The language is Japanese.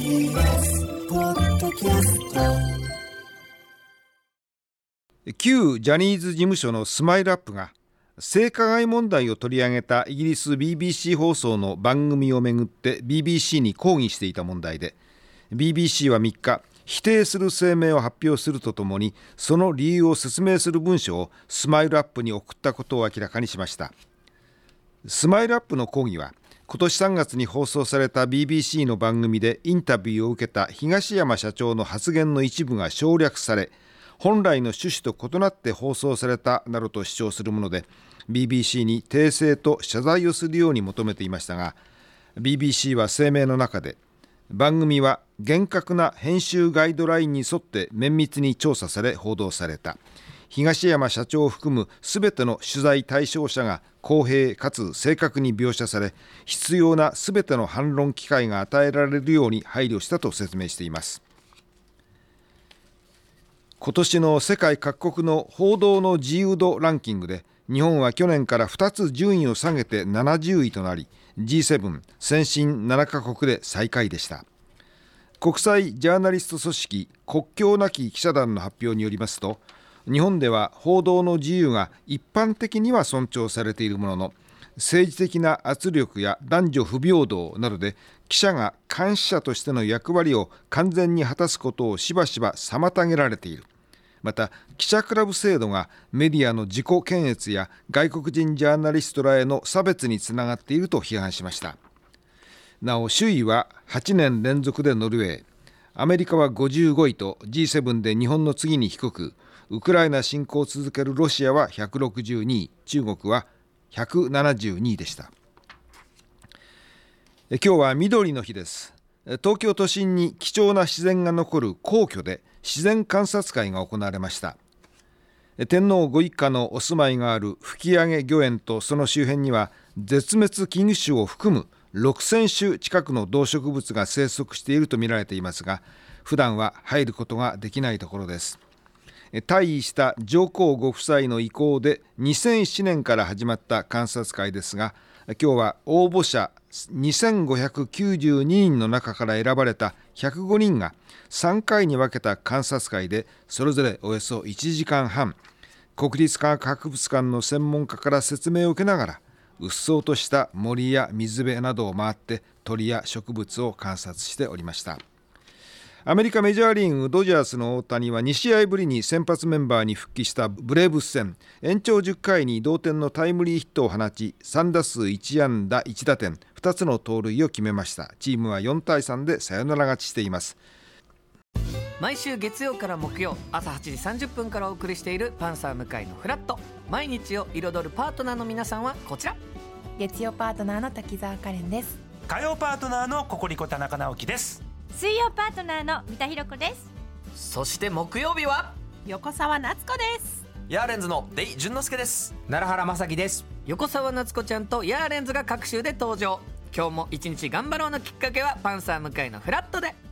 TBS ポッドキャスト。 旧ジャニーズ事務所のスマイルアップが性加害問題を取り上げたイギリス BBC 放送の番組をめぐって BBC に抗議していた問題で、 BBC は3日否定する声明を発表するとともに、その理由を説明する文書をスマイルアップに送ったことを明らかにしました。スマイルアップの抗議は、今年3月に放送された BBC の番組でインタビューを受けた東山社長の発言の一部が省略され、本来の趣旨と異なって放送されたなどと主張するもので、 BBC に訂正と謝罪をするように求めていましたが、 BBC は声明の中で、番組は厳格な編集ガイドラインに沿って綿密に調査され報道された。東山社長を含むすべての取材対象者が公平かつ正確に描写され、必要なすべての反論機会が与えられるように配慮したと説明しています。今年の世界各国の報道の自由度ランキングで、日本は去年から2つ順位を下げて70位となり、 G7 先進7カ国で最下位でした。国際ジャーナリスト組織国境なき記者団の発表によりますと、日本では報道の自由が一般的には尊重されているものの、政治的な圧力や男女不平等などで記者が監視者としての役割を完全に果たすことをしばしば妨げられている。また、記者クラブ制度がメディアの自己検閲や外国人ジャーナリストらへの差別につながっていると批判しました。なお、首位は8年連続でノルウェー、アメリカは55位と G7 で日本の次に低く、ウクライナ侵攻を続けるロシアは162位、中国は172位でした。今日は緑の日です。東京都心に貴重な自然が残る皇居で自然観察会が行われました。天皇ご一家のお住まいがある吹上御苑とその周辺には、絶滅危惧種を含む6000種近くの動植物が生息していると見られていますが、普段は入ることができないところです。退位した上皇ご夫妻の意向で2007年から始まった観察会ですが、今日は応募者2592人の中から選ばれた105人が3回に分けた観察会で、それぞれおよそ1時間半、国立科学博物館の専門家から説明を受けながら、うっそうとした森や水辺などを回って鳥や植物を観察しておりました。アメリカメジャーリーグドジャースの大谷は2試合ぶりに先発メンバーに復帰したブレーブス戦、延長10回に同点のタイムリーヒットを放ち、3打数1安打1打点2つの盗塁を決めました。チームは4対3でサヨナラ勝ちしています。 毎週月曜から木曜朝8時30分からお送りしているパンサー向井のフラット。毎日を彩るパートナーの皆さんはこちら。 月曜パートナーの滝沢カレンです。 火曜パートナーのココリコ田中直樹です。 水曜パートナーの三田寛子です。 そして木曜日は横澤夏子です。 ヤーレンズのデイ淳之介です。 奈良原正樹です。 横澤夏子ちゃんとヤーレンズが各週で登場。今日も一日頑張ろうのきっかけはパンサー向井のフラットで。